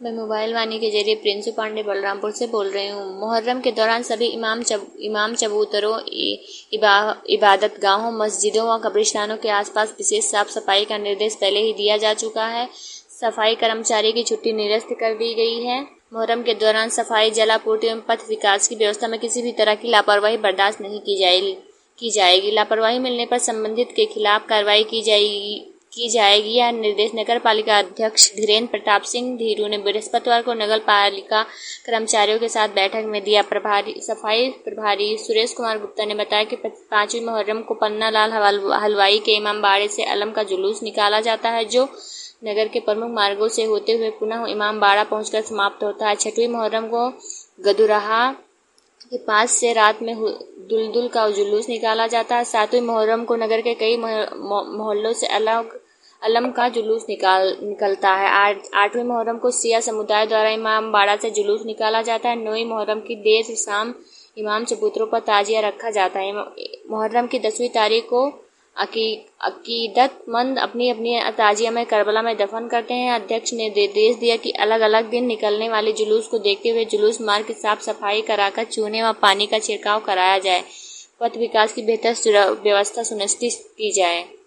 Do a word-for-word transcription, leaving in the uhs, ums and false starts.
मैं मोबाइल वाणी के जरिए प्रिंसू पांडे बलरामपुर से बोल रही हूँ। मुहर्रम के दौरान सभी इमाम चब, इमाम चबूतरों, इबा, इबादत गाहों, मस्जिदों व कब्रिस्तानों के आसपास विशेष साफ सफाई का निर्देश पहले ही दिया जा चुका है। सफाई कर्मचारी की छुट्टी निरस्त कर दी गई है। मुहर्रम के दौरान सफाई, जलापूर्ति एवं पथ विकास की व्यवस्था में किसी भी तरह की लापरवाही बर्दाश्त नहीं की जाएगी की जाएगी लापरवाही मिलने पर संबंधित के खिलाफ कार्रवाई की जाएगी की जाएगी यह निर्देश नगर पालिका अध्यक्ष धीरेन्द्र प्रताप सिंह धीरू ने बृहस्पतिवार को नगर पालिका कर्मचारियों के साथ बैठक में दिया। प्रभारी सफाई प्रभारी सुरेश कुमार गुप्ता ने बताया कि पांचवी मुहर्रम को पन्ना लाल हलवाई के इमामबाड़े से अलम का जुलूस निकाला जाता है, जो नगर के प्रमुख मार्गों से होते हुए पुनः इमामबाड़ा पहुंचकर समाप्त होता है। छठवीं मुहर्रम को गदुराहा के पास से रात में दुलदुल का जुलूस निकाला जाता है। सातवीं मुहर्रम को नगर के कई मोहल्लों से अलग अलम का जुलूस निकाल निकलता है। आठवीं मुहर्रम को सिया समुदाय द्वारा इमामबाड़ा से जुलूस निकाला जाता है। नौवीं मुहर्रम की देर शाम इमाम चबूतरों पर ताजिया रखा जाता है। मुहर्रम की दसवीं तारीख को अकीदतमंद अपनी अपनी ताजिया में करबला में दफन करते हैं। अध्यक्ष ने निर्देश दिया कि अलग अलग दिन निकलने वाले जुलूस को देखते हुए जुलूस मार्ग की साफ सफाई कराकर चूने व पानी का छिड़काव कराया जाए। पथ विकास की बेहतर व्यवस्था सुनिश्चित की जाए।